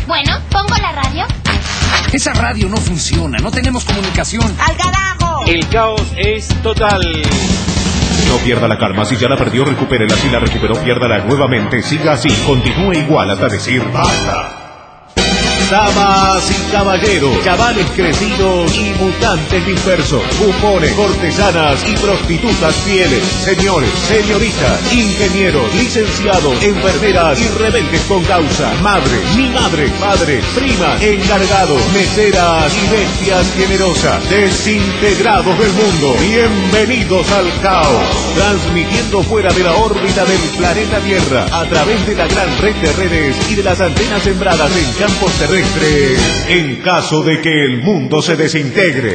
Bueno, pongo la radio. Esa radio no funciona, no tenemos comunicación. ¡Al carajo! El caos es total. No pierda la calma, si ya la perdió, recupérela. Si la recuperó, piérdala nuevamente. Siga así, continúe igual hasta decir basta. Damas y caballeros, chavales crecidos y mutantes dispersos, bufones, cortesanas y prostitutas fieles, señores, señoritas, ingenieros, licenciados, enfermeras y rebeldes con causa, madres, mi madre, padres, primas, encargados, meseras y bestias generosas, desintegrados del mundo, bienvenidos al caos, transmitiendo fuera de la órbita del planeta Tierra, a través de la gran red de redes y de las antenas sembradas en campos terrestres, en caso de que el mundo se desintegre.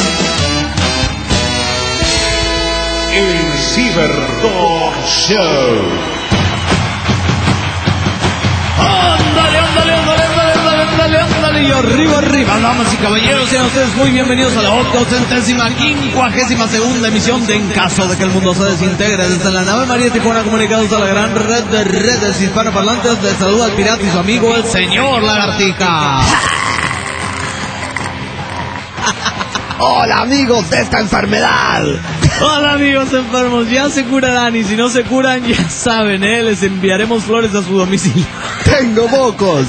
El Ciberdog Show. Ándale, y arriba, damas y caballeros, sean ustedes muy bienvenidos a la 852ª emisión de En Caso de que el Mundo se Desintegre. Desde la nave María Tijuana, comunicados a la gran red de redes hispanoparlantes, les saluda al pirata y su amigo, el señor Lagartija. Hola amigos de esta enfermedad. Hola amigos enfermos, ya se curarán y si no se curan, ya saben, les enviaremos flores a su domicilio. Tengo mocos.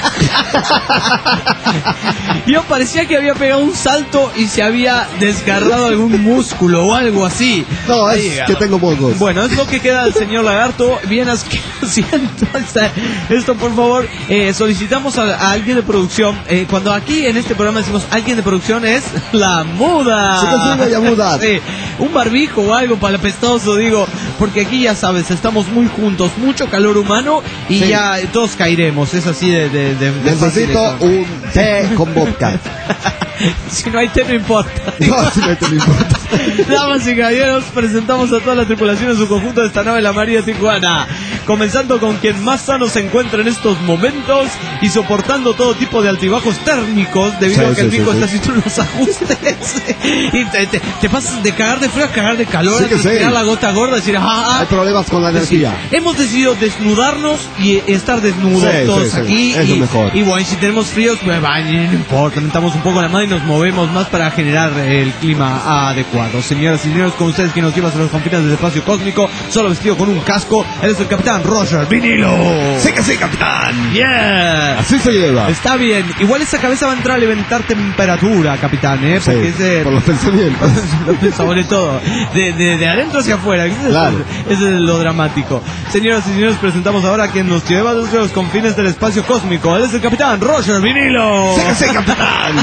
Yo parecía que había pegado un salto y se había desgarrado algún músculo o algo así. No, es que tengo mocos. Bueno, es lo que queda del señor Lagarto. Bien asquerosiento esto, por favor. Solicitamos a alguien de producción. Cuando aquí en este programa decimos alguien de producción, es la muda. Sí, la muda. Sí, un barbijo o algo para el apestoso, digo. Porque aquí ya sabes, estamos muy juntos, mucho calor humano y sí, ya todos caeremos. Es así de necesito un té con vodka. Si no hay té no importa. No, si no hay té no importa. Damas y caballeros, presentamos a toda la tripulación en su conjunto de esta nave, la María Tijuana. Comenzando con quien más sano se encuentra en estos momentos y soportando todo tipo de altibajos térmicos debido a que el pico está haciendo unos ajustes. Y te pasas de cagar de frío a cagar de calor, a tirar la gota gorda, decir, hay problemas con la energía. Hemos decidido desnudarnos y estar desnudos todos aquí. Es lo mejor. Y bueno, si tenemos fríos, pues no importa, levantamos un poco la mano y nos movemos más para generar el clima adecuado. Señoras y señores, con ustedes quien nos lleva a los confines del espacio cósmico, solo vestido con un casco, él es el capitán Roger Vinilo. Sí que sí, capitán. Yeah. Así se lleva. Está bien. Igual esa cabeza va a entrar a levantar temperatura, capitán, porque sí, por los pensamientos. Sobre todo, de adentro hacia afuera. Claro. Eso es lo dramático. Señoras y señores, presentamos ahora a quien nos lleva desde los confines del espacio cósmico. Él es el capitán Roger Vinilo. Sí que sí, capitán.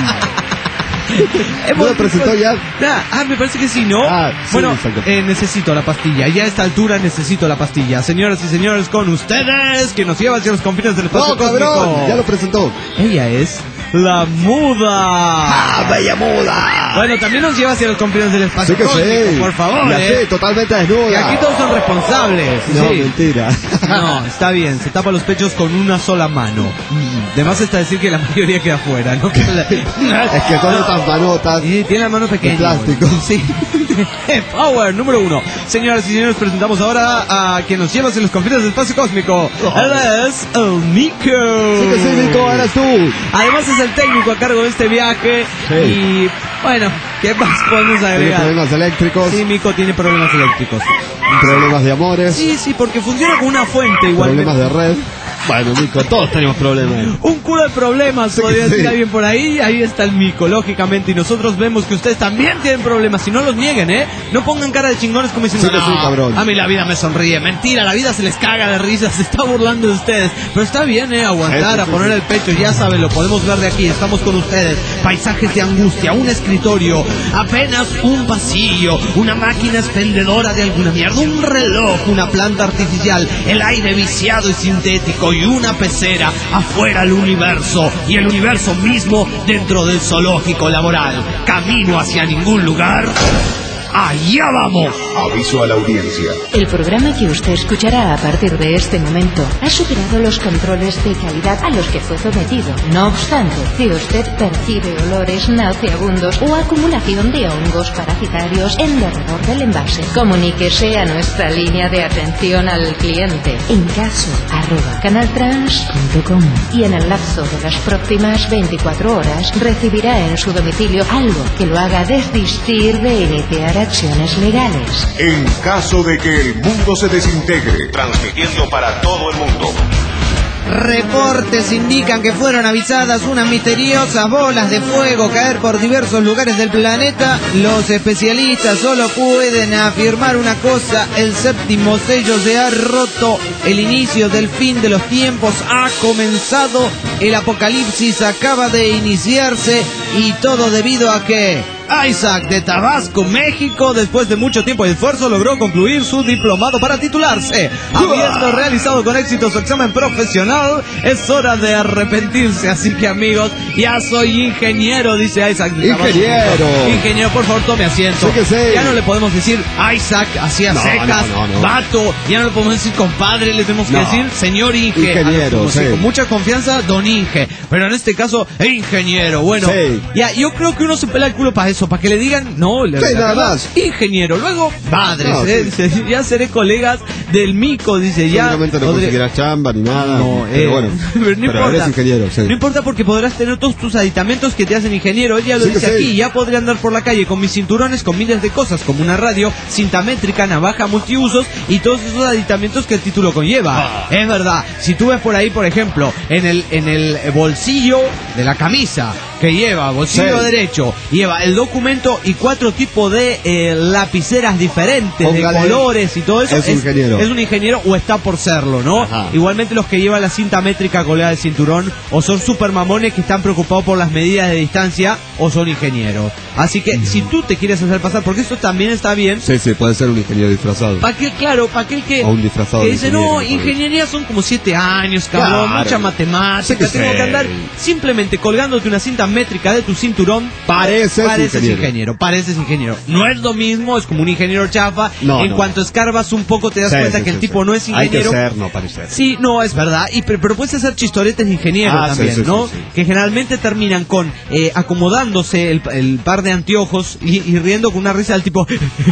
¿No lo presentó ya? Me parece que sí, ¿no? Sí, bueno, necesito la pastilla. Ya a esta altura necesito la pastilla. Señoras y señores, con ustedes, que nos lleva hacia los confines del espacio cósmico. Cabrón, ya lo presentó. Ella es la muda. Bella muda. Bueno, también nos lleva hacia los confines del espacio cósmico, sí, por favor. Ya sé, totalmente desnuda. Y aquí todos son responsables. No, sí. Mentira. No, está bien, se tapa los pechos con una sola mano. Además está decir que la mayoría queda afuera, ¿no? Es que son estas manotas. Tiene la mano pequeña. De plástico. Sí. Power, número 1. Señoras y señores, presentamos ahora a quien nos lleva hacia los confines del espacio cósmico. Él es el Nico. Sí que sí, Nico, eres tú. Además es el técnico a cargo de este viaje. Sí. Y bueno, ¿qué más podemos agregar? Tiene problemas eléctricos. Sí, Nico tiene problemas eléctricos. Problemas de amores. Sí, porque funciona con una fuente igual. Problemas de red. Bueno, Nico, todos tenemos problemas. Un culo de problemas, podría decir alguien por ahí. Ahí está el Nico, lógicamente. Y nosotros vemos que ustedes también tienen problemas. Y no los nieguen, No pongan cara de chingones como diciendo, sí, cabrón. A mí la vida me sonríe. Mentira, la vida se les caga de risa. Se está burlando de ustedes. Pero está bien, aguantar, a poner el pecho. Ya saben, lo podemos ver de aquí. Estamos con ustedes. Paisajes de angustia, un escritorio, apenas un pasillo, una máquina expendedora de alguna mierda, un reloj, una planta artificial, el aire viciado y sintético y una pecera. Afuera el universo y el universo mismo dentro del zoológico laboral. Camino hacia ningún lugar. ¡Allá vamos! Aviso a la audiencia. El programa que usted escuchará a partir de este momento ha superado los controles de calidad a los que fue sometido. No obstante, si usted percibe olores nauseabundos o acumulación de hongos parasitarios en derredor del envase, comuníquese a nuestra línea de atención al cliente encaso@canaltrans.com y en el lapso de las próximas 24 horas recibirá en su domicilio algo que lo haga desistir de iniciar acciones legales. En caso de que el mundo se desintegre, transmitiendo para todo el mundo. Reportes indican que fueron avisadas unas misteriosas bolas de fuego caer por diversos lugares del planeta. Los especialistas solo pueden afirmar una cosa: el séptimo sello se ha roto, el inicio del fin de los tiempos ha comenzado, el apocalipsis acaba de iniciarse, y todo debido a que Isaac de Tabasco, México, después de mucho tiempo y esfuerzo, logró concluir su diplomado para titularse. Habiendo realizado con éxito su examen profesional, es hora de arrepentirse. Así que, amigos, ya soy ingeniero, dice Isaac de Tabasco. Ingeniero, por favor, tome asiento. Sí que sí. Ya no le podemos decir Isaac, hacía secas, no. vato. Ya no le podemos decir compadre, le tenemos que decir señor ingeniero. Sí. Con mucha confianza, don Inge. Pero en este caso, ingeniero. Bueno, sí. Ya, yo creo que uno se pela el culo para eso, para que le digan, no, nada más. Ingeniero, luego padres, No, dice, ya seré colegas del mico, dice, ya. Seguramente no conseguirás chamba ni nada. No, pero bueno, pero no importa. eres ingeniero, sí. No importa, porque podrás tener todos tus aditamentos que te hacen ingeniero. Ella lo dice aquí, ya podré andar por la calle con mis cinturones, con miles de cosas, como una radio, cinta métrica, navaja, multiusos y todos esos aditamentos que el título conlleva. Es verdad, si tú ves por ahí, por ejemplo, en el bolsillo de la camisa, que lleva bolsillo derecho, lleva el documento y 4 tipos de lapiceras diferentes, Póngale, de colores y todo eso. es un ingeniero o está por serlo, ¿no? Ajá. Igualmente los que llevan la cinta métrica colgada del cinturón, o son super mamones que están preocupados por las medidas de distancia, o son ingenieros. Así que si tú te quieres hacer pasar, porque esto también está bien. Sí, puede ser un ingeniero disfrazado. Para aquel que, o un disfrazado que de dice, ingeniero, no, ingeniería son como 7 años, cabrón, Claro. mucha matemática, Sí que tengo sí. que andar simplemente colgándote una cinta métrica de tu cinturón. Pareces ingeniero. No es lo mismo, es como un ingeniero chafa. En cuanto escarbas un poco te das cuenta que el tipo no es ingeniero. Hay que ser, no parecer. Sí, no, es verdad. Pero puedes hacer chistoretes de ingeniero también, ¿no? Sí. Que generalmente terminan con acomodándose el par de anteojos y riendo con una risa del tipo.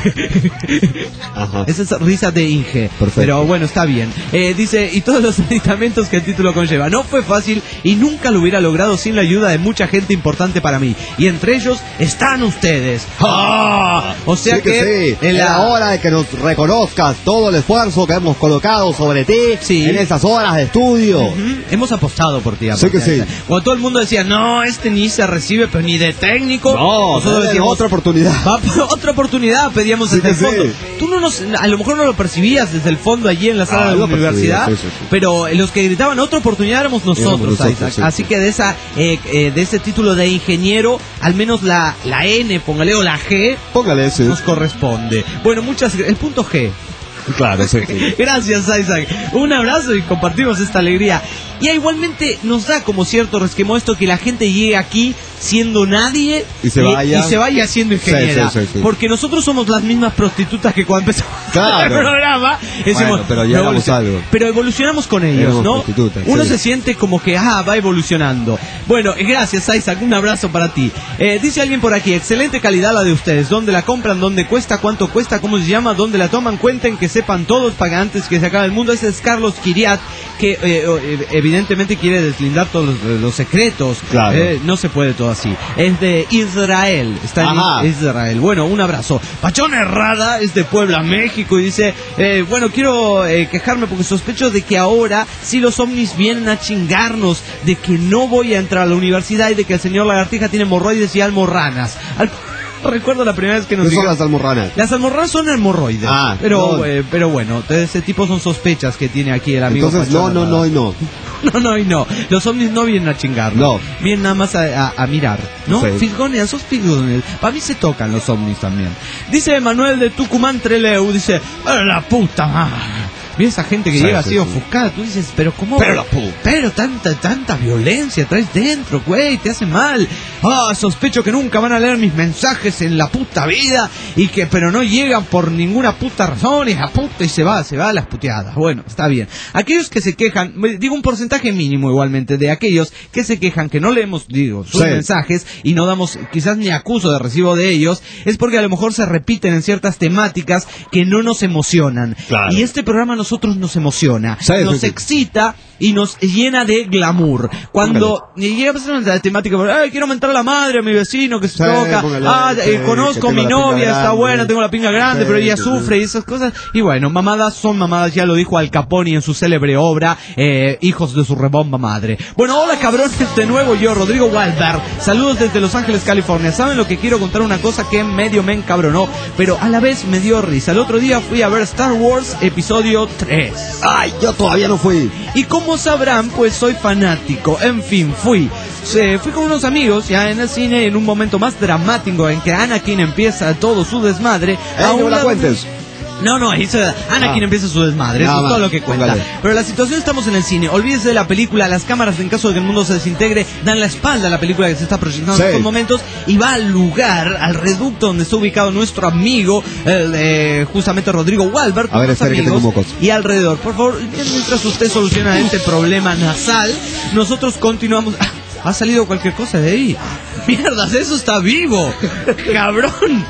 Ajá. Esa es risa de Inge. Perfecto. Pero bueno, está bien. Dice, y todos los aditamentos que el título conlleva. No fue fácil y nunca lo hubiera logrado sin la ayuda de mucha gente importante para mí. Y entre ellos están ustedes. ¡Ah! O sea Sí que sí. Era hora de que nos reconozcas todo el esfuerzo que hemos colocado sobre ti en esas horas de estudio. Hemos apostado por ti. Sí que sí. Cuando todo el mundo decía, no, este ni se recibe, pero ni de técnico. No, nosotros decíamos, otra oportunidad. Otra oportunidad pedíamos desde el fondo. Tú a lo mejor no lo percibías desde el fondo allí en la sala de la universidad, sí. pero los que gritaban otra oportunidad éramos nosotros, Isaac. Sí. Así que de ese título de ingeniero, al menos la N, póngale, o la G, Póngale, nos corresponde. Bueno, el punto G. Claro, sí. Gracias, Isaac. Un abrazo y compartimos esta alegría. Y igualmente nos da como cierto resquemor esto que la gente llegue aquí siendo nadie y se vaya siendo ingeniera. Sí. Porque nosotros somos las mismas prostitutas que cuando empezamos el programa. Decimos, bueno, pero ya hagamos algo. Pero evolucionamos con ellos, ¿no? Uno se siente como que va evolucionando. Bueno, gracias, Isaac. Un abrazo para ti. Dice alguien por aquí, excelente calidad la de ustedes. ¿Dónde la compran? ¿Dónde cuesta? ¿Cuánto cuesta? ¿Cómo se llama? ¿Dónde la toman? Cuenten, que sepan todos, para antes que se acabe el mundo. Ese es Carlos Kiriat, que evidentemente quiere deslindar todos los secretos. Claro. No se puede todo así. Es de Israel. Está en Israel. Bueno, un abrazo. Pachón Herrada es de Puebla, México, y dice, bueno, quiero quejarme porque sospecho de que ahora sí los ovnis vienen a chingarnos, de que no voy a entrar a la universidad y de que el señor Lagartija tiene hemorroides y almorranas. Recuerdo la primera vez que nos ¿Qué son dijeron, las almorranas? Las almorranas son hemorroides. Pero bueno, de ese tipo son sospechas que tiene aquí el amigo. Entonces Pachón no. No. Los ovnis no vienen a chingar. No. Vienen nada más a mirar, ¿no? Sí. Fisgones, sos fisgones. Para mí se tocan los ovnis también. Dice Manuel de Tucumán Treleu, dice, la puta madre. Mira esa gente que Sí, llega sí, así sí. ofuscada, tú dices, pero ¿cómo? Pero tanta violencia traes dentro, güey, te hace mal. Sospecho que nunca van a leer mis mensajes en la puta vida, pero no llegan por ninguna puta razón, y la puta, y se va a las puteadas. Bueno, está bien. Aquellos que se quejan, digo un porcentaje mínimo igualmente, de aquellos que se quejan que no leemos, sus mensajes, y no damos quizás ni acuso de recibo de ellos, es porque a lo mejor se repiten en ciertas temáticas que no nos emocionan. Claro. Y este programa a nosotros nos emociona, Sí, nos sí. excita y nos llena de glamour. Cuando llega a pasar una temática, quiero mentar a la madre a mi vecino que se toca, conozco a mi novia, está buena, tengo la pinga grande, pero ella sufre y esas cosas. Y bueno, mamadas son mamadas, ya lo dijo Al Capone en su célebre obra, Hijos de su rebomba madre. Bueno, hola cabrones, de nuevo yo, Rodrigo Walberg. Saludos desde Los Ángeles, California. ¿Saben lo que quiero contar? Una cosa que medio me encabronó, pero a la vez me dio risa. El otro día fui a ver Star Wars Episodio 3. Ay, yo todavía no fui. Y como sabrán, pues soy fanático. En fin, fui con unos amigos ya en el cine, en un momento más dramático en que Anakin empieza todo su desmadre. No me la cuentes. No, Anakin empieza su desmadre, eso es todo lo que cuenta. Póngale. Pero la situación, estamos en el cine, olvídese de la película, las cámaras en caso de que el mundo se desintegre dan la espalda a la película que se está proyectando en estos momentos y va al lugar, al reducto donde está ubicado nuestro amigo, justamente Rodrigo Walberg, A ver, espere que tengo mocos. y alrededor. Por favor, mientras usted soluciona este problema nasal, nosotros continuamos. Ha salido cualquier cosa de ahí. Mierdas, eso está vivo. Cabrón.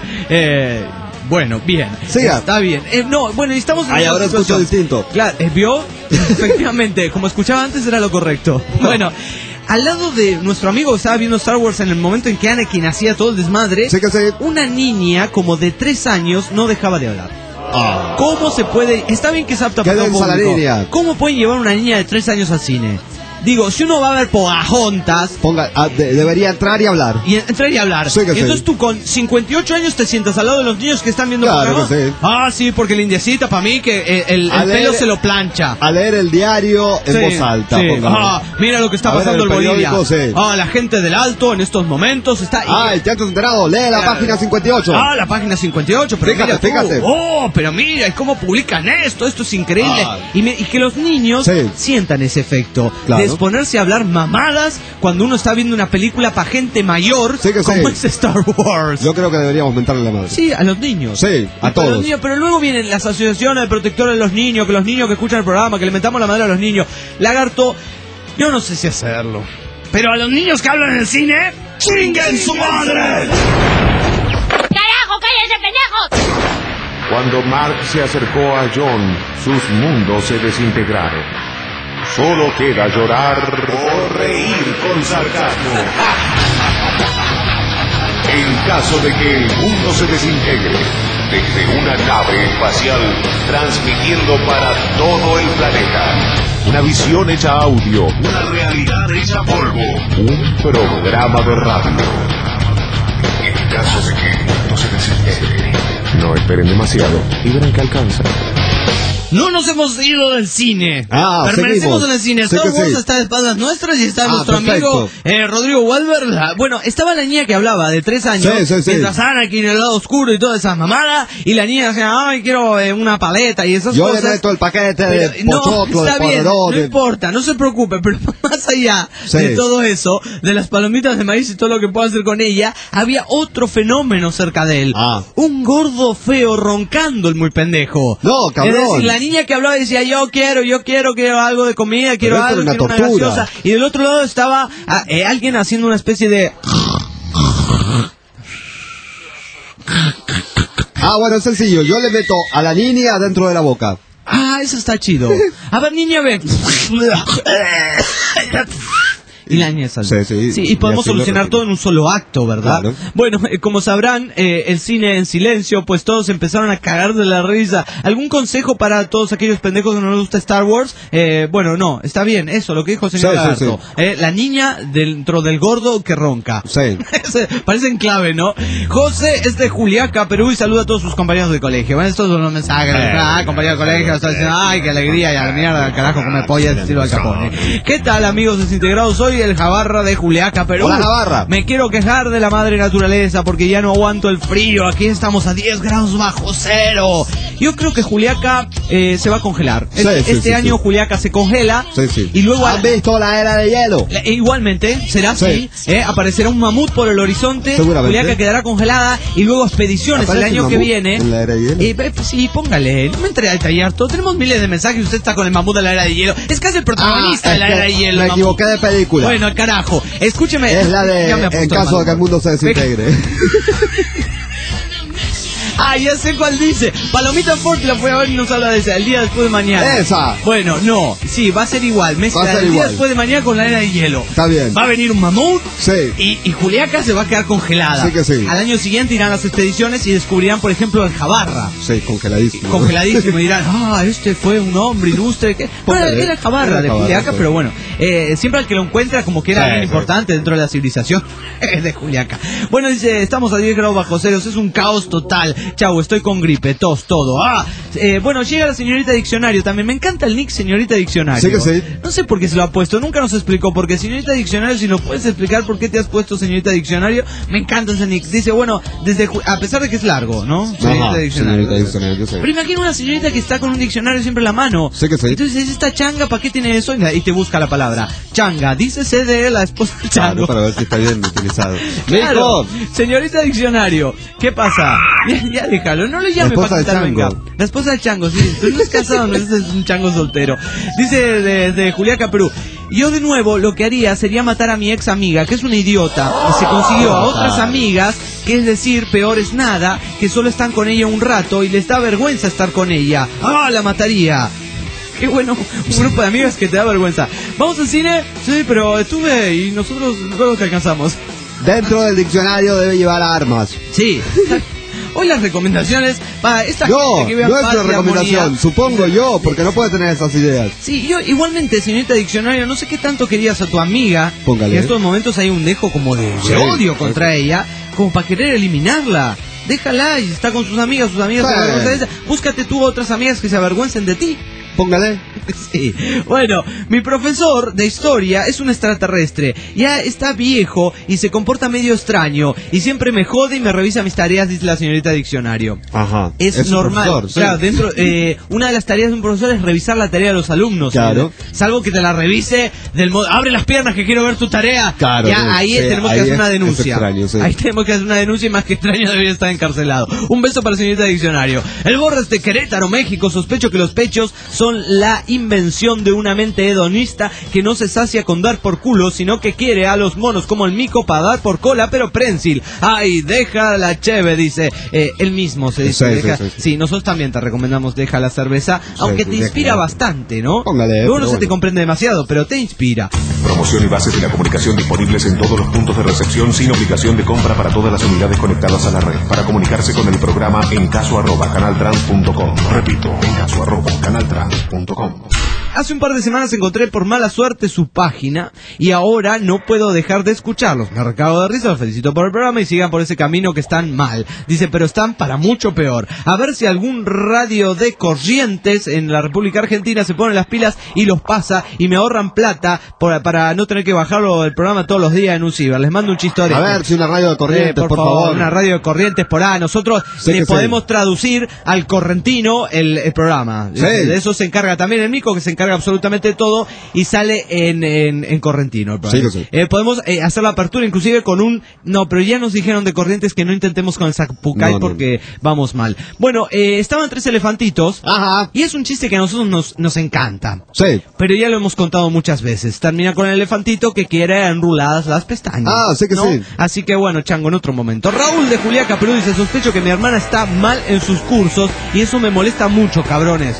Bueno, bien. Siga. Está bien. Y estamos en Ay, una ahora escucho situación. distinto. Claro, ¿vio? Efectivamente, como escuchaba antes era lo correcto. Bueno, al lado de nuestro amigo que estaba viendo Star Wars en el momento en que Anakin hacía todo el desmadre, Sí que sí. una niña como de 3 años no dejaba de hablar. Ah. ¿Cómo se puede? Está bien que es apta Qué para todo densa la público. niña. ¿Cómo pueden llevar una niña de 3 años al cine? Digo, si uno va a ver Pocahontas, Debería entrar y hablar. y entrar y hablar. Sí que Y sí. entonces tú con 58 años te sientas al lado de los niños que están viendo Claro Pocahontas. que sí. Sí, porque la indiecita para mí que el A leer- pelo se lo plancha. A leer el diario en Sí, voz alta. sí. Póngale. Mira lo que está A ver, pasando el en Bolivia. periódico, sí. La gente del Alto en estos momentos está... Ay, ya te has enterado. Lee la página 58. La página 58, pero Fíjate, mira tú. fíjate. Pero mira, ¿y cómo publican esto? Esto es increíble. Ah. Y que los niños Sí. sientan ese efecto Claro. de exponerse a hablar mamadas cuando uno está viendo una película para gente mayor, Sí que como sí. es Star Wars. Yo creo que deberíamos mentarle la madre. Sí, a los niños. Sí, a Pero todos. los niños, pero luego vienen las asociaciones de protectores de los niños, que los niños que escuchan el programa, que le metamos la madre a los niños. Lagarto, yo no sé si hacerlo. Pero a los niños que hablan en el cine, ¡chinguen su madre! ¡Carajo, cállense, pendejos! Cuando Mark se acercó a John, sus mundos se desintegraron. Solo queda llorar o reír con sarcasmo. En caso de que el mundo se desintegre, desde una nave espacial transmitiendo para todo el planeta. Una visión hecha audio, una realidad hecha polvo, un programa de radio. En caso de que el mundo se desintegre, no esperen demasiado y verán que alcanza. No nos hemos ido del cine. Permanecemos seguimos. en el cine. Sí Star que Wars sí. está de espaldas nuestras y está nuestro perfecto. amigo Rodrigo Walberg. Bueno, estaba la niña que hablaba de 3 años, Sí. mientras Anakin en el lado oscuro y toda esa mamada, y la niña decía, ay, quiero una paleta y esas Yo cosas. le meto el paquete Pero, de no, pochoclo, de está bien, poderón, no importa, no se preocupe, pero más allá Sí. de todo eso, de las palomitas de maíz y todo lo que pueda hacer con ella, había otro fenómeno cerca de él. Un gordo feo roncando el muy pendejo. No, cabrón. Es decir, la niña que hablaba decía, yo quiero algo de comida, quiero Pero esto algo, era quiero una una tortura. gaseosa. Y del otro lado estaba alguien haciendo una especie de... Bueno, es sencillo. Yo le meto a la niña dentro de la boca. Eso está chido. A ver, niña, ve. Y la niña sale. Sí, y podemos y así lo solucionar repito. todo en un solo acto, ¿verdad? Claro. Bueno, como sabrán, el cine en silencio, pues todos empezaron a cagar de la risa. ¿Algún consejo para todos aquellos pendejos que no les gusta Star Wars? Bueno, no, está bien, eso, lo que dijo el señor Sí, Lagarto. La niña dentro del gordo que ronca. Sí. Parecen clave, ¿no? José es de Juliaca, Perú, y saluda a todos sus compañeros de colegio. Bueno, estos son los mensajes. Compañero de colegio, está diciendo, ay, qué alegría, y a la mierda, al carajo, come polla, estilo Al Capone. ¿Qué tal, amigos desintegrados? Soy el Jabarra de Juliaca, Perú. Hola, Jabarra. Me quiero quejar de la madre naturaleza porque ya no aguanto el frío. Aquí estamos a 10 grados bajo cero. Yo creo que Juliaca se va a congelar. Sí, Este año Juliaca se congela. Sí. Y luego ¿Has visto la era de hielo? Igualmente, será así. Aparecerá un mamut por el horizonte. Seguramente. Juliaca quedará congelada. Y luego expediciones el año que viene. ¿En la era de hielo? Sí, póngale. No me entré a detallar todo. Tenemos miles de mensajes y usted está con el mamut de la era de hielo. Es casi el protagonista de la era de hielo. Me equivoqué de película. Bueno, al carajo. Escúcheme. Es la de en caso de que el mundo se desintegre. Ah, ya sé cuál dice. Palomita Ford la fue a ver y nos habla de esa. El día después de mañana. Esa. Bueno, no. Sí, va a ser igual. Mezcla el día después de mañana con la era de hielo. Está bien. Va a venir un mamut. Sí. Y Juliaca se va a quedar congelada. Sí que sí. Al año siguiente irán las expediciones y descubrirán, por ejemplo, el Jabarra. Sí, congeladísimo. Congeladísimo. Y dirán, este fue un hombre ilustre. Bueno, era Jabarra de Juliaca, pero bueno. Siempre al que lo encuentra como que era alguien importante dentro de la civilización de Juliaca. Bueno, dice, estamos a 10 grados bajo ceros. Es un caos total. Chau, estoy con gripe, tos, todo. Bueno, llega la señorita Diccionario también. Me encanta el nick señorita Diccionario. Sí que sí. No sé por qué se lo ha puesto, nunca nos explicó por qué. Señorita Diccionario, si nos puedes explicar por qué te has puesto señorita Diccionario. Me encanta ese nick. Dice, bueno, a pesar de que es largo, ¿no? Señorita Diccionario. Yo sé. Pero imagina una señorita que está con un diccionario siempre en la mano. Sí que sí. Entonces dice, esta changa, ¿para qué tiene eso? Y te busca la palabra. Changa, dícese de la esposa del chango. Claro, para ver si está bien utilizado. Claro. Señorita Diccionario, ¿qué pasa? Ya déjalo, no le llame para que venga. La esposa del chango, sí. Tú no es casado, no es un chango soltero. Dice de Juliaca, Perú. Yo de nuevo lo que haría sería matar a mi ex amiga, que es una idiota, y se consiguió a otras amigas, que es decir, peor es nada, que solo están con ella un rato y les da vergüenza estar con ella. La mataría. Qué bueno, un grupo de amigas que te da vergüenza. ¿Vamos al cine? Sí, pero estuve y nosotros luego que alcanzamos. Dentro del diccionario debe llevar armas. Sí. Hoy las recomendaciones para esta no gente que vea es una recomendación, armonía. supongo yo, porque no puede tener esas ideas. Sí, yo igualmente, señorita Diccionario, no sé qué tanto querías a tu amiga. Póngale. En estos momentos hay un dejo como de odio contra ella, como para querer eliminarla. Déjala y está con sus amigas se avergüenzan de ella. Búscate tú otras amigas que se avergüencen de ti. Póngale. Sí. Bueno, mi profesor de historia es un extraterrestre. Ya está viejo y se comporta medio extraño. Y siempre me jode y me revisa mis tareas, dice la señorita Diccionario. Ajá. Es normal. Profesor, claro, sí. dentro, una de las tareas de un profesor es revisar la tarea de los alumnos. Claro. Salvo que te la revise del modo, abre las piernas que quiero ver tu tarea. Claro. Ya ahí tenemos que hacer una denuncia. Extraño, sí. Ahí tenemos que hacer una denuncia y más que extraño debería estar encarcelado. Un beso para la señorita Diccionario. El Borras de Querétaro, México. Sospecho que los pechos son la invención de una mente hedonista que no se sacia con dar por culo, sino que quiere a los monos como el mico para dar por cola, pero prensil. Ay, deja la cheve, dice. Él mismo se dice. Sí, nosotros también te recomendamos deja la cerveza, aunque te inspira bastante, ¿no? Póngale, luego no se te comprende demasiado, pero te inspira. Promoción y bases de la comunicación disponibles en todos los puntos de recepción sin obligación de compra para todas las unidades conectadas a la red. Para comunicarse con el programa encaso@canaltrans.com. Repito, encaso@canaltrans.com. Hace un par de semanas encontré por mala suerte su página y ahora no puedo dejar de escucharlos. Me recabo de risa, los felicito por el programa y sigan por ese camino que están mal. Dice, pero están para mucho peor. A ver si algún radio de Corrientes en la República Argentina se pone las pilas y los pasa y me ahorran plata para no tener que bajarlo el programa todos los días en un ciber. Les mando un chistore. A ver si una radio de Corrientes, por favor. Una radio de Corrientes por nosotros le podemos traducir al correntino el programa. Sí. De eso se encarga también el Mico, que se encarga absolutamente todo y sale en correntino. Sí, sí. Podemos hacer la apertura inclusive con un... No, pero ya nos dijeron de Corrientes que no intentemos con el Zapucay porque vamos mal. Bueno, estaban 3 elefantitos. Ajá. Y es un chiste que a nosotros nos encanta. Sí. Pero ya lo hemos contado muchas veces. Termina con el elefantito que quiere enruladas las pestañas. Sí que sí. Así que bueno, chango, en otro momento. Raúl de Juliaca, Perú, dice, sospecho que mi hermana está mal en sus cursos y eso me molesta mucho, cabrones.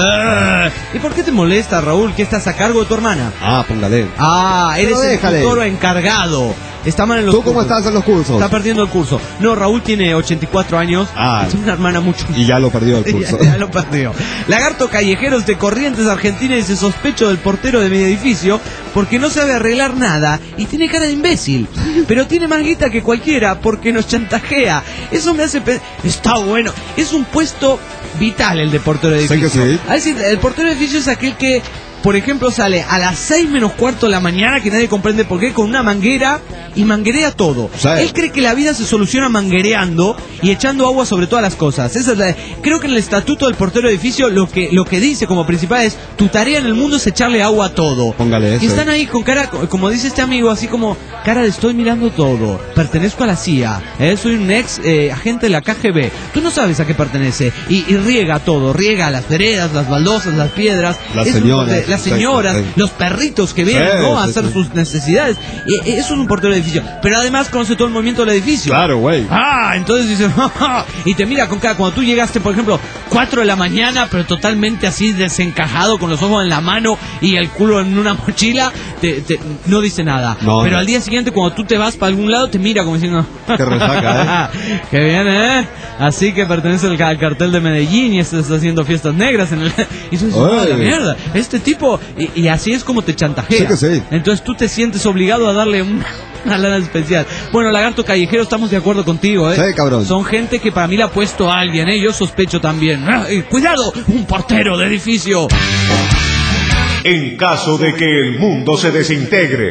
¿Y por qué te molesta, Raúl? ¿Que estás a cargo de tu hermana? Póngale. Eres el tutor encargado. Está mal en los cursos. ¿Tú cómo estás en los cursos? Está perdiendo el curso. No, Raúl tiene 84 años. Tiene una hermana mucho... Y ya lo perdió el curso. ya lo perdió. Lagarto Callejeros de Corrientes, Argentina, dice, sospecho del portero de mi edificio porque no sabe arreglar nada y tiene cara de imbécil. Pero tiene más guita que cualquiera porque nos chantajea. Eso me hace... Está bueno. Es un puesto vital el de portero de edificio. Sí que sí. Es decir, el portero de edificio es aquel que por ejemplo, sale a las 6 menos cuarto de la mañana, que nadie comprende por qué, con una manguera y manguerea todo. Sí. Él cree que la vida se soluciona manguereando y echando agua sobre todas las cosas. Creo que en el estatuto del portero de edificio lo que dice como principal es: tu tarea en el mundo es echarle agua a todo. Póngale eso. Y están ahí con cara, como dice este amigo, así como cara de estoy mirando todo, pertenezco a la CIA, soy un ex agente de la KGB. Tú no sabes a qué pertenece y riega todo, riega las veredas, las baldosas, las piedras, las señoras, los perritos que vienen, ¿no? A hacer sus necesidades. Eso es un portero de edificio, pero además conoce todo el movimiento del edificio. Claro, güey. Entonces dice, y te mira con cara, cuando tú llegaste, por ejemplo, 4 de la mañana, pero totalmente así desencajado, con los ojos en la mano y el culo en una mochila, no dice nada. No, pero al día siguiente, cuando tú te vas para algún lado, te mira como diciendo, qué resaca, qué bien, así que pertenece al cartel de Medellín y está haciendo fiestas negras en el... Y tú dices, la mierda, este tipo, y así es como te chantajea. Sí que sí. Entonces tú te sientes obligado a darle una lana especial. Bueno, Lagarto Callejero, estamos de acuerdo contigo, Sí, cabrón. Son gente que para mí la ha puesto a alguien, Yo sospecho también. ¡Cuidado! ¡Un portero de edificio! En caso de que el mundo se desintegre.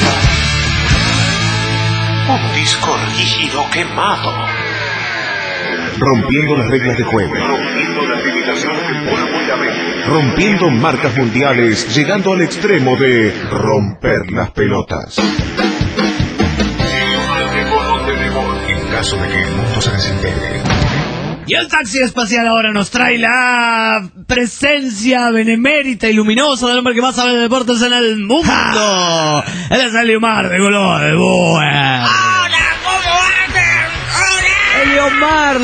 Un disco rígido quemado. Rompiendo las reglas de juego. Rompiendo las limitaciones del polvo y la mente. Rompiendo marcas mundiales, llegando al extremo de romper las pelotas. En caso de que el mundo se desintegre. Y el taxi espacial ahora nos trae la presencia benemérita y luminosa del hombre que más sabe de deportes en el mundo. Él es Eliomar de Color. Eliomar,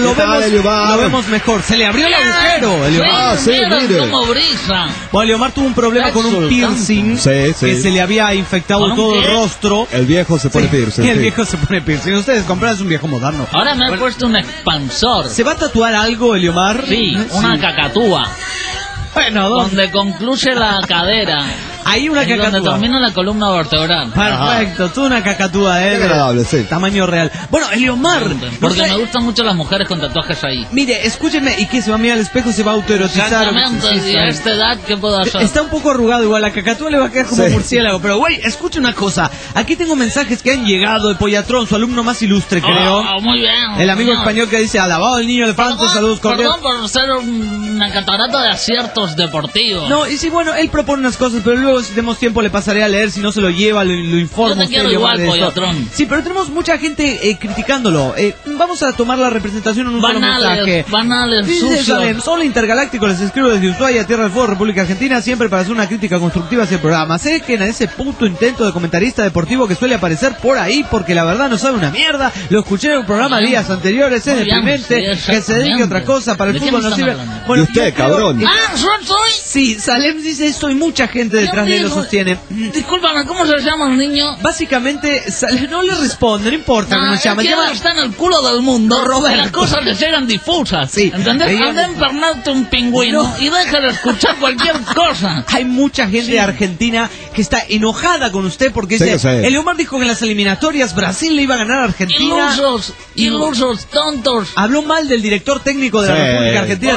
lo vemos mejor. Se le abrió el agujero, Eliomar. mire. Como brisa. Bueno, Eliomar tuvo un problema con un piercing que se le había infectado todo el rostro. El viejo se pone piercing. Y el viejo se pone piercing. Ustedes compran, es un viejo moderno. Ahora me he puesto un expansor. ¿Se va a tatuar algo, Eliomar? Sí, una cacatúa. Bueno, donde concluye la cadera. Hay una cacatúa. Donde termina la columna vertebral. Perfecto, tú una cacatúa, Qué agradable, sí. Tamaño real. Bueno, Eliomar. Porque me gustan mucho las mujeres con tatuajes ahí. Mire, escúchenme, ¿y qué? ¿Se va a mirar al espejo? ¿Se va a autoerotizar? Exactamente, y a esta edad, ¿qué puedo hacer? Está un poco arrugado igual, la cacatúa le va a quedar como murciélago. Pero, güey, escucha una cosa. Aquí tengo mensajes que han llegado de Pollatrón, su alumno más ilustre, creo. Muy bien. El amigo español que dice, alabado el niño elefante, saludos cordiales. Perdón por ser una catarata de aciertos deportivos. No, y sí, bueno, él propone unas cosas, pero luego si tenemos tiempo le pasaré a leer, si no se lo lleva, lo informo. Yo te quiero igual, Pollatrón. Sí, pero tenemos mucha gente criticándolo. Vamos a tomar la representación en un solo mensaje. Banales, sucios. Solo Intergaláctico les escribo desde Ushuaia, Tierra del Fuego, República Argentina, siempre para hacer una crítica constructiva hacia el programa. Sé que en ese puto intento de comentarista deportivo que suele aparecer por ahí, porque la verdad no sabe una mierda, lo escuché en un programa días anteriores, es deprimente, que se dedique a otra cosa, para el fútbol no sirve. Bueno, y usted, cabrón. ¿Soy? Sí, Salem dice esto y mucha gente detrás de él lo sostiene. Discúlpame, ¿cómo se llama el niño? Básicamente, no le responde, no importa cómo se llama. Está en el culo del mundo, Roberto. Las cosas le llegan difusas. Sí. ¿Entendés? Anda a empernarte un pingüino y deja de escuchar cualquier cosa. Hay mucha gente de Argentina que está enojada con usted porque dice, Eliomar dijo que en las eliminatorias Brasil le iba a ganar a Argentina. Ilusos, tontos. Habló mal del director técnico de la República Argentina,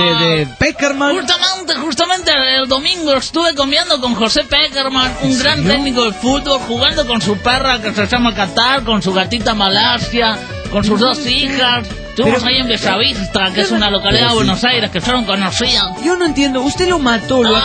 de Peckerman. Justamente el domingo estuve comiendo con José Peckerman, un gran técnico de fútbol, jugando con su perra que se llama Qatar, con su gatita Malasia, con sus 2 hijas. Estuvimos ahí en Bellavista, que es una localidad de Buenos Aires que yo no conocía. Yo no entiendo, usted lo mató, lo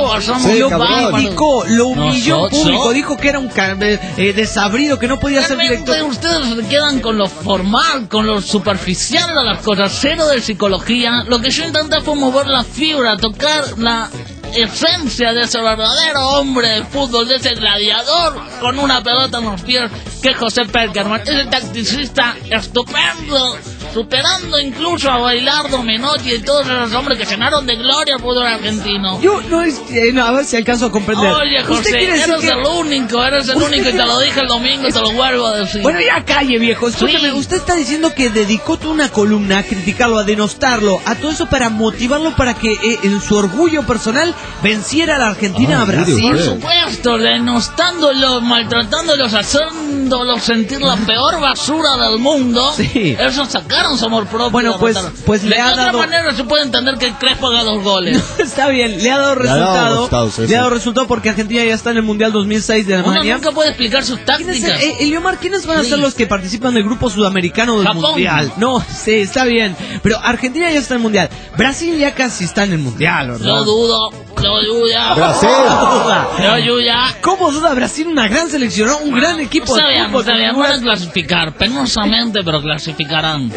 criticó, lo humilló en público, dijo que era un desabrido, que no podía ser director. Ustedes se quedan con lo formal, con lo superficial de las cosas, cero de psicología. Lo que yo intenté fue mover la fibra, tocar la esencia de ese verdadero hombre de fútbol, de ese gladiador con una pelota en los pies, que es José Peckerman, ese tacticista estupendo, superando incluso a Bailardo, Menotti y todos esos hombres que llenaron de gloria al fútbol argentino. Yo a ver si alcanzo a comprender. Oye, José, eres el único y te lo dije el domingo y te lo vuelvo a decir. Bueno, ya calle, viejo, escúchame, usted está diciendo que dedicó toda una columna a criticarlo, a denostarlo, a todo eso para motivarlo para que en su orgullo personal venciera a la Argentina a Brasil. Por supuesto, denostándolo, maltratándolos, haciéndolos sentir la peor basura del mundo. Sí. Eso es sacar demasiado amor propio. Bueno, pues le ha dado... De otra manera se puede entender que Crespo haga 2 goles. Está bien, le ha dado resultado porque Argentina ya está en el Mundial 2006 de Alemania. Uno nunca puede explicar sus tácticas. Eliomar, ¿quiénes van a ser los que participan del grupo sudamericano del Japón. Mundial? No, sí, está bien, pero Argentina ya está en el Mundial. Brasil ya casi está en el Mundial, ¿verdad? Lo dudo. Brasil. ¿Cómo duda Brasil? Una gran selección, un gran equipo de fútbol. Van a clasificar, penosamente, pero clasificarán.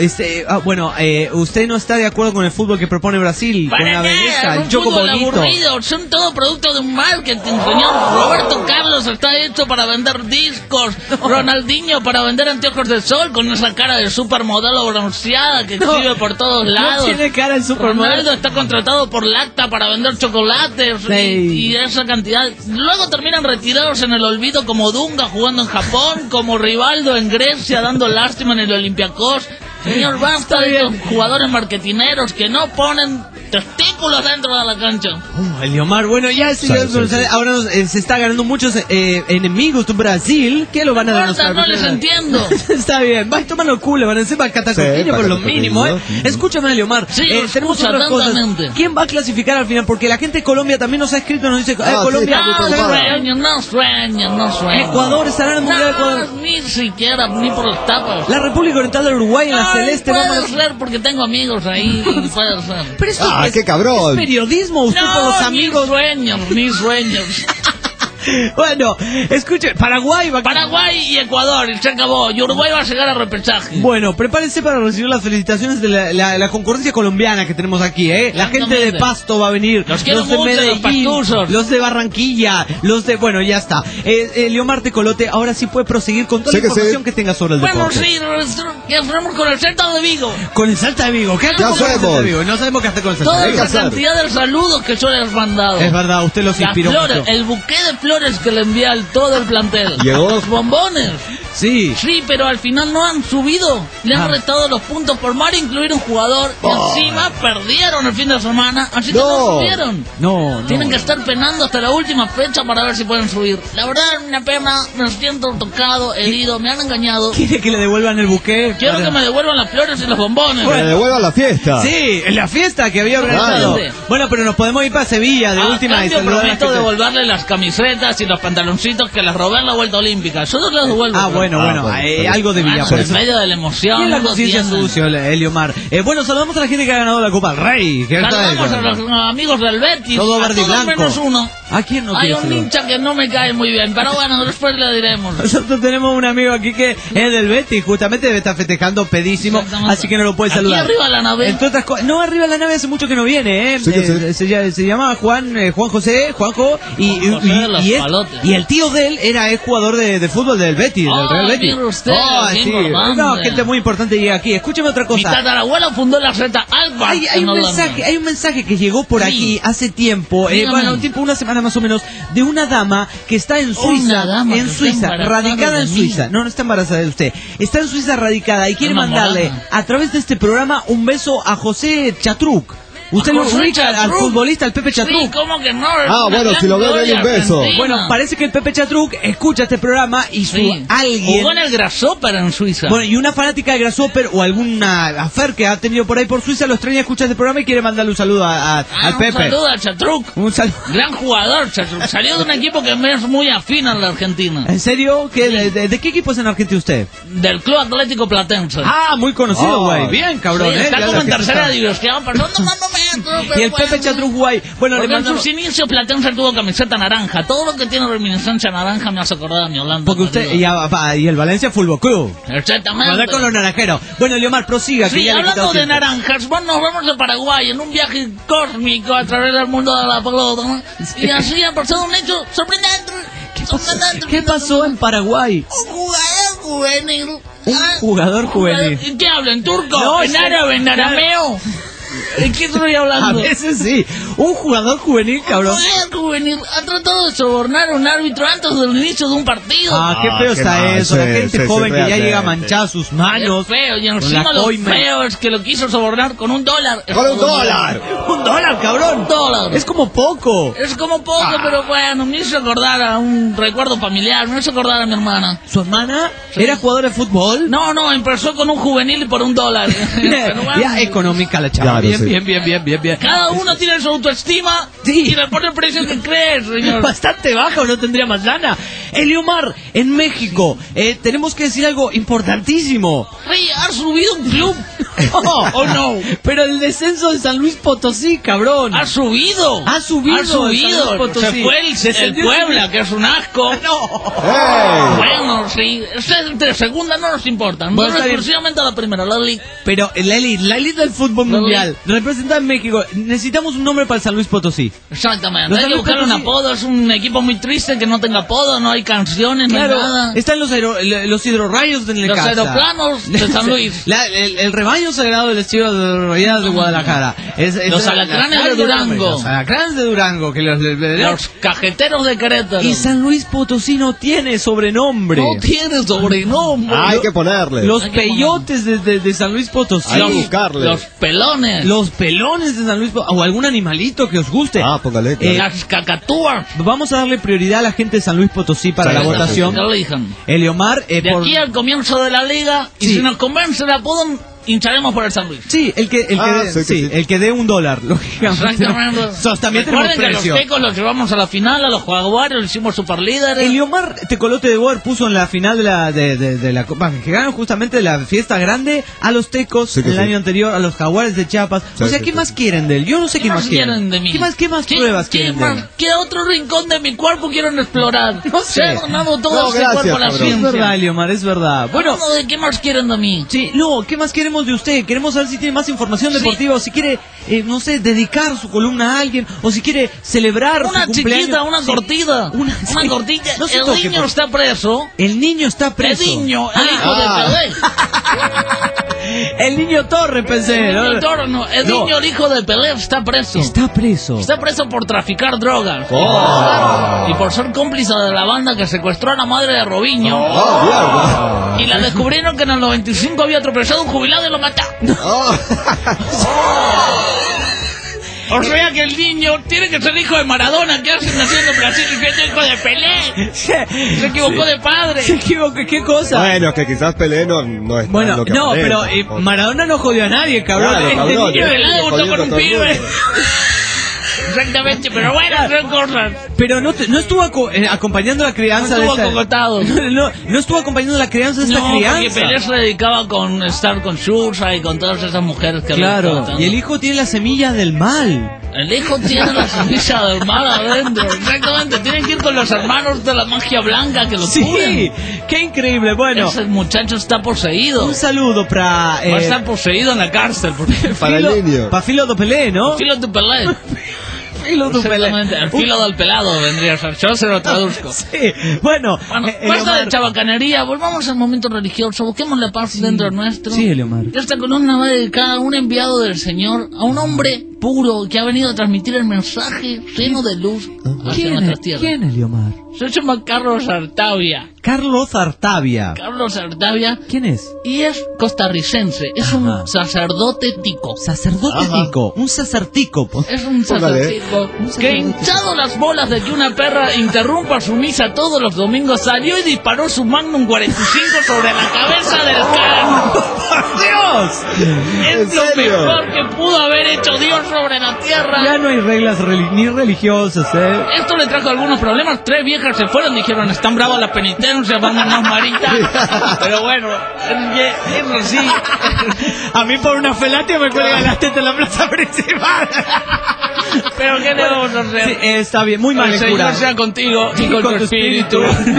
¿Usted no está de acuerdo con el fútbol que propone Brasil? Para con la belleza, el un choco fútbol bonito. aburrido, son todo producto de un marketing, señor. Roberto Carlos está hecho para vender discos, Ronaldinho para vender anteojos de sol con esa cara de supermodelo bronceada que exhibe por todos lados. No tiene cara de supermodelo. Ronaldo está contratado por Lacta para vender chocolates y esa cantidad. Luego terminan retirados en el olvido como Dunga jugando en Japón, como Rivaldo en Grecia dando lástima en el Olympiacos. Señor, basta de los jugadores marketineros que no ponen testículos dentro de la cancha. Eliomar, bueno, ya ahora se está ganando muchos enemigos de Brasil. ¿Qué lo van a denostar? No les entiendo. Está bien, va a tomar los culos, van a ser para catacoquillo por lo mínimo, ¿eh? Escúchame, Eliomar. Tenemos otras cosas. ¿Quién va a clasificar al final? Porque la gente de Colombia también nos ha escrito, nos dice, Colombia... No sueñen. Ecuador estará en el Mundial de Ecuador. Ni siquiera, ni por las tapas. La República Oriental de Uruguay en la celeste. Puede ser porque tengo amigos ahí. Puede ser. Pero esto qué cabrón. Es periodismo, usted por los amigos. Ni sueños. Bueno, escuche, Paraguay y Ecuador, y se acabó. Y Uruguay va a llegar a repechaje. Bueno, prepárense para recibir las felicitaciones de la concurrencia colombiana que tenemos aquí, ¿eh? La gente de Pasto va a venir. Los de Medellín, los de Barranquilla, bueno, ya está. Eliomar Tecolote, ahora sí puede proseguir con toda la información que tenga sobre el deporte. Bueno, sí, ¿qué hacemos con el Celta de Vigo? Con el Celta de Vigo, ¿qué hacemos con el Celta de Vigo? No sabemos qué hacer con el Celta de Vigo. Toda esa cantidad de saludos que yo les he mandado. Es verdad, usted los inspiró mucho. El buqué de flores que le envía todo el plantel. ¿Llegó? Los bombones. Sí, pero al final no han subido. Le han restado los puntos por mal incluir un jugador. Y encima perdieron el fin de semana. Así que no subieron. No. Tienen que estar penando hasta la última fecha para ver si pueden subir. La verdad es una pena. Me siento tocado, herido. Me han engañado. ¿Quiere que le devuelvan el buqué? Quiero que me devuelvan las flores y los bombones. Que le devuelvan la fiesta. Sí, en la fiesta que había organizado. Bueno, pero nos podemos ir para Sevilla de última. Yo prometo devolverle las camisetas y los pantaloncitos que les robé en la vuelta olímpica. Yo los devuelvo. Bueno, algo de Villa. Por en medio de la emoción. Y la conciencia sucio, Eliomar. Bueno, saludamos a la gente que ha ganado la Copa del Rey. Saludamos a los amigos del Betis. Todo verde y blanco. Menos uno. ¿A quién no Hay un hincha que no me cae muy bien, pero bueno, después le diremos. Nosotros tenemos un amigo aquí que es del Betis, justamente debe estar festejando pedísimo, así que no lo puede saludar. Aquí arriba la nave. Entre otras cosas, no, arriba la nave hace mucho que no viene, Se llamaba Juan Juanjo, y el tío de él era jugador de fútbol del Betis, del Real Betis. Gente muy importante llega aquí. Escúchame otra cosa. Mi tatarabuelo fundó la Zeta Alba. Hay un mensaje que llegó por aquí hace tiempo, una semana más o menos, de una dama que está en Suiza, radicada en Suiza. No está embarazada de usted. Está en Suiza radicada y quiere mandarle a través de este programa un beso a José Chatruc. ¿Usted lo ubica al futbolista, al Pepe Chatruc? Sí, ¿cómo que no? Bueno, si lo veo, dale un beso. Bueno, parece que el Pepe Chatruc escucha este programa y alguien... Jugó en el Grasshopper en Suiza. Bueno, y una fanática de Grasshopper o alguna affair que ha tenido por ahí por Suiza lo extraña, escucha este programa y quiere mandarle un saludo al Pepe. Un saludo a Chatruc. Gran jugador, Chatruc. Salió de un equipo que me es muy afín a la Argentina. ¿En serio? ¿De qué equipo es en Argentina usted? Del Club Atlético Platense. Muy conocido, güey. Bien, cabrón. Está como en tercera división, pero y el Pepe Chatruc guay. Bueno, en sus inicios Platense tuvo camiseta naranja. Todo lo que tiene reminiscencia naranja me hace acordar a mi Holanda. Porque usted y el Valencia Fútbol Club. Exactamente. Con los naranjeros. Bueno, Eliomar, prosiga. Sí, hablando de naranjas, nos vamos a Paraguay en un viaje cósmico a través del mundo de la pelota. Sí. Y así ha pasado un hecho sorprendente. ¿Qué pasó en Paraguay? Un jugador juvenil. ¿Qué habla? ¿En turco? No, ¿en árabe? ¿En arameo? ¿De qué estoy hablando? A veces sí. Un jugador juvenil, cabrón. juvenil ha tratado de sobornar a un árbitro antes del inicio de un partido. Qué feo qué está mal, eso. La sí, gente sí, joven sí, que ya sí. llega manchada sus manos. Es feo, y con encima la lo coima. feo es que lo quiso sobornar con $1. ¡Con $1! $1, cabrón. $1. Es como poco. Es como poco, pero bueno, me hizo acordar a un recuerdo familiar, me hizo acordar a mi hermana. ¿Su hermana era jugadora de fútbol? No, empezó con un juvenil por $1. Pero bueno, Ya económica la chava. Claro, sí. Bien. cada uno tiene su autoestima y le pone el precio que cree, señor. Bastante baja, o no tendría más lana. Eliomar, en México, tenemos que decir algo importantísimo. Rey, ha subido un club. Oh no. Pero el descenso de San Luis Potosí, cabrón. Ha subido. Ha subido Ha subido. San Luis Potosí. Se fue el Descendió Puebla, que es un asco. ¡Ey! Bueno, sí. De segunda no nos importa. No Bueno, está bien. exclusivamente a la primera, la Liga. Pero la elite del fútbol mundial, representada en México, necesitamos un nombre para el San Luis Potosí. Exactamente. Los Hay que San Luis buscar un Potosí. apodo. Es un equipo muy triste que no tenga apodo, no hay canciones, Claro, no hay nada. están los hidrorrayos de Los Necaxa. aeroplanos de San Luis. El rebaño sagrado de las Chivas de Rayadas de Guadalajara. Los alacranes de Durango. Los alacranes de Durango. Que Los cajeteros de Querétaro. Y San Luis Potosí no tiene sobrenombre. No tiene sobrenombre. Hay que ponerle. Los Hay que peyotes de San Luis Potosí. Hay que buscarle. Los pelones. Los pelones de San Luis Potosí. O algún animalito que os guste. Póngale. Las cacatúas. Vamos a darle prioridad a la gente de San Luis Potosí para Sí, la sí, votación. Que lo elijan. Eliomar, De por... aquí al comienzo de la liga, y Sí. si nos convence el apodo, hincharemos por el San Luis. Sí, el que dé $1, lógicamente. Exactamente. También tenemos Recuerden que precio. los tecos los llevamos a la final, a los jaguares, los hicimos super líderes. Eliomar Tecolote de Boer puso en la final de la Copa, que ganaron justamente la fiesta grande a los Tecos Sí, que el sí. año anterior, a los Jaguares de Chiapas. Sí, O sea, sí, ¿qué sí. más quieren de él? Yo no sé qué más quieren de mí? ¿Qué más pruebas quieren de él? ¿Qué otro rincón de mi cuerpo quieren explorar? No sé. Se ha donado todo No, ese gracias, cuerpo a la cabrón. Es verdad, ciencia. Eliomar, es verdad. Bueno, ¿De qué más quieren de mí? sí, no, ¿qué más queremos de usted? Queremos saber si tiene más información deportiva o si quiere, no sé, dedicar su columna a alguien o si quiere celebrar Una su cumpleaños. chiquita, una Sí. cortida. Una- Una sí. cortita. No se El toque, niño por- está preso. El niño está preso. El niño, el hijo de Pelé. El niño Torre, pensé. ¿no? El No. niño, el hijo de Pelé, está preso. Está preso. Está preso por traficar drogas. Oh. Y por ser cómplice de la banda que secuestró a la madre de Robinho. ¡Mierda! Y la descubrieron que en el 95 había atropellado a un jubilado y lo mató. Oh. O sea que el niño tiene que ser hijo de Maradona. ¿Qué hacen haciendo Brasil y siendo hijo de Pelé? Se equivocó de padre. Se equivocó, ¿qué cosa? Bueno, que quizás Pelé no es Bueno, lo que no, aparenta. pero Maradona no jodió a nadie, cabrón. Claro, Este cabrón. niño- Pelé debutó Jodiendo con un a todo el pibe. mundo. Exactamente, pero bueno, son cosas. Pero no estuvo acompañando la crianza No estuvo de esta... acogotado. No estuvo acompañando la crianza de esta No, porque crianza. Pelé se dedicaba con estar con Shursa y con todas esas mujeres que Claro, había y el hijo tiene la semilla del mal. El hijo tiene la semilla del mal adentro. Exactamente, tienen que ir con los hermanos de la magia blanca que lo Sí, curen. qué increíble. Bueno, Ese muchacho está poseído. un saludo para... Va a estar poseído en la cárcel. Porque Para el niño. Para Filo de Pelé, ¿no? filo de Pelé. Filo de Pelé. Exactamente, el filo del pelado vendría a ser. Yo se lo traduzco. Sí, bueno. Bueno, basta Eliomar- de chabacanería, volvamos al momento religioso, busquemos la paz dentro nuestro. Sí, Eliomar. Esta columna va dedicada a un enviado del Señor, a un hombre puro que ha venido a transmitir el mensaje lleno de luz hacia nuestras tierras. ¿Quién, Eliomar? Se llama Carlos Artavia. Carlos Artavia. Carlos Artavia, ¿Quién es? y es costarricense, es Ajá. un sacerdote tico. Sacerdote Ajá. tico. Un sacertico. Es un Póngale. sacerdote que, hinchado las bolas de que una perra interrumpa su misa todos los domingos, salió y disparó su Magnum 45 sobre la cabeza del can. ¡Dios! Es ¿En lo serio? mejor que pudo haber hecho Dios sobre la Ya tierra. no hay reglas ni religiosas, ¿eh? Esto le trajo algunos problemas. 3 viejas se fueron, dijeron, están bravas la penitencia, vámonos, Marita. Pero bueno, eso sí. A mí por una felatia me cuelgan las tetas en la plaza principal. Pero ¿qué le vamos a hacer? Sí, está bien, muy mal El Señor sea contigo y con tu espíritu.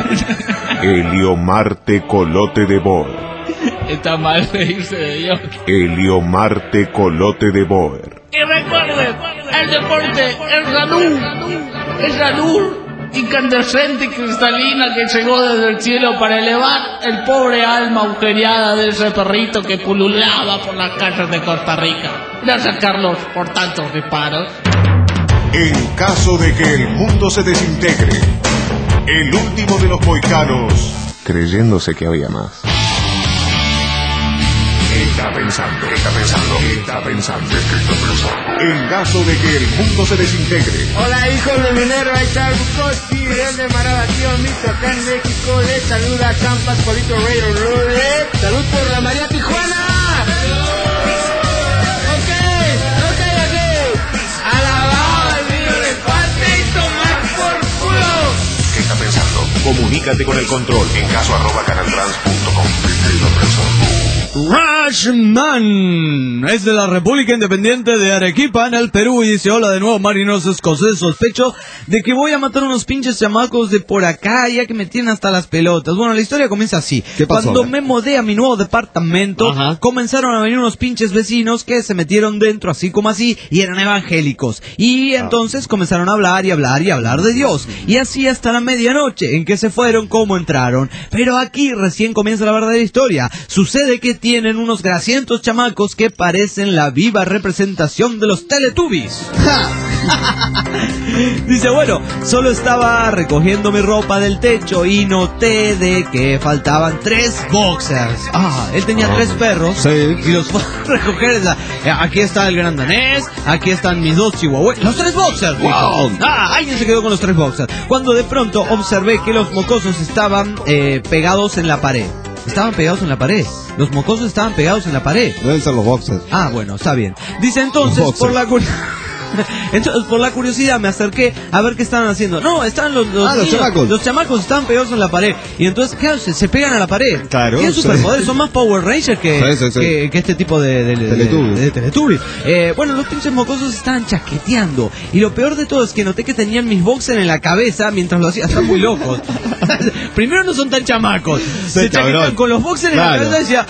Eliomarte Colote de Boer. Está mal reírse de Dios. Eliomarte Colote de Boer. Y recuerden, el deporte es la luz incandescente y cristalina que llegó desde el cielo para elevar el pobre alma agujereada de ese perrito que pululaba por las calles de Costa Rica. Gracias, Carlos, por tantos disparos. En caso de que el mundo se desintegre, el último de los moicanos, creyéndose que había más. Está pensando. En caso de que el mundo se desintegre. Hola, hijos de Minerva, ahí está Bucochi, de Maravación, Michoacán, México. Les saluda Campas, Polito Raider Lule. Salud por la María Tijuana. Ok. Alabado al niño de parte y tomar por culo. ¿Qué está pensando? Comunícate con el control en caso@canaltrans.com. Rashman es de la República Independiente de Arequipa, en el Perú, y dice: hola de nuevo, marinos escoceses. Sospecho de que voy a matar unos pinches chamacos de por acá, ya que me tienen hasta las pelotas. Bueno, la historia comienza así. ¿Qué pasó? Cuando me mudé a mi nuevo departamento, comenzaron a venir unos pinches vecinos que se metieron dentro así como así, y eran evangélicos. Y entonces comenzaron a hablar de Dios. Y así hasta la medianoche, en que se fueron como entraron. Pero aquí recién comienza la verdadera historia. Sucede que tienen unos grasientos chamacos que parecen la viva representación de los Teletubbies. Dice: bueno, solo estaba recogiendo mi ropa del techo y noté de que faltaban 3 boxers. Él tenía 3 perros, sí, y los fue a recoger. Aquí está el gran danés, aquí están mis 2 chihuahuas. ¡Los 3 boxers! Wow. Alguien se quedó con los 3 boxers. Cuando de pronto observé que los mocosos estaban pegados en la pared. Estaban pegados en la pared. Los mocosos estaban pegados en la pared. Deben ser los boxers. Bueno, está bien. Dice entonces, por la curiosidad me acerqué a ver qué estaban haciendo. No, estaban los chamacos. Los chamacos estaban pegados en la pared. Y entonces, ¿qué hacen? Se pegan a la pared. Claro. Tienen superpoderes, son más Power Rangers que este tipo de Teletubbies. Bueno, los pinches mocosos estaban chaqueteando. Y lo peor de todo es que noté que tenían mis boxers en la cabeza mientras lo hacían. Están muy locos. Primero, no son tan chamacos. Se chaquetean con los boxers en la cabeza y decía: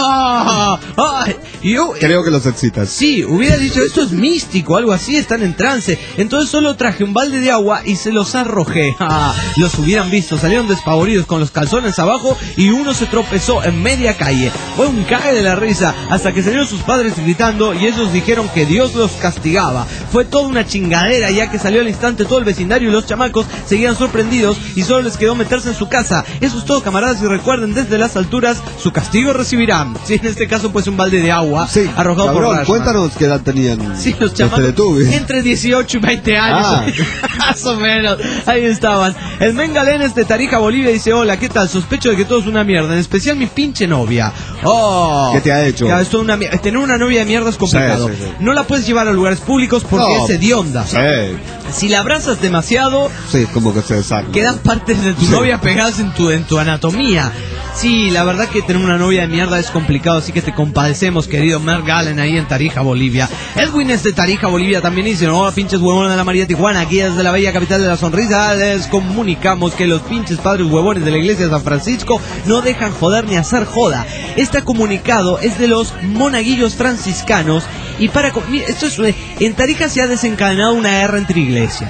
y yo, creo que los excitas. Sí, hubiera dicho: esto es místico, algo así, están en trance. Entonces solo traje un balde de agua y se los arrojé. Los hubieran visto, salieron despavoridos con los calzones abajo, y uno se tropezó en media calle. Fue un cague de la risa hasta que salieron sus padres gritando, y ellos dijeron que Dios los castigaba. Fue toda una chingadera, ya que salió al instante todo el vecindario y los chamacos seguían sorprendidos y solo les quedó meterse en su casa. Eso es todo, camaradas, y recuerden, desde las alturas su castigo recibirán. Sí, en este caso pues un balde de agua arrojado por Rashman. Cuéntanos qué edad tenían. Sí, los chamacos entre 18 y 20 años. Más o menos, ahí estaban. El Mengalenes de Tarija, Bolivia, dice: hola, ¿qué tal? Sospecho de que todo es una mierda, en especial mi pinche novia. ¿Qué te ha hecho? Ya, esto tener una novia de mierda es complicado. Sí. No la puedes llevar a lugares públicos porque es hedionda. Si la abrazas demasiado, como que se desarma. quedan partes de tu novia pegadas en tu anatomía. Sí, la verdad que tener una novia de mierda es complicado, así que te compadecemos, querido Merck Allen, ahí en Tarija, Bolivia. Edwin es de Tarija, Bolivia, también dice: no, pinches huevones de la María Tijuana, aquí desde la bella capital de la sonrisa les comunicamos que los pinches padres huevones de la iglesia de San Francisco no dejan joder ni hacer joda. Este comunicado es de los monaguillos franciscanos, y esto es, en Tarija se ha desencadenado una guerra entre iglesias.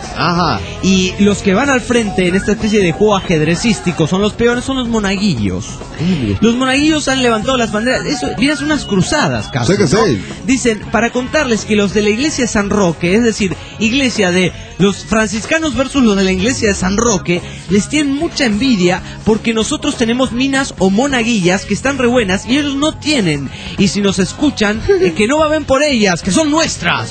Y los que van al frente en esta especie de juego ajedrecístico son los peores, son los monaguillos. Los monaguillos han levantado las banderas. Eso, miras, unas cruzadas casi, sé que ¿no? sí. Dicen, para contarles que los de la iglesia de San Roque, es decir, iglesia de los franciscanos versus los de la iglesia de San Roque, les tienen mucha envidia porque nosotros tenemos minas o monaguillas que están re buenas y ellos no tienen. Y si nos escuchan, que no va por ellas, que son nuestras.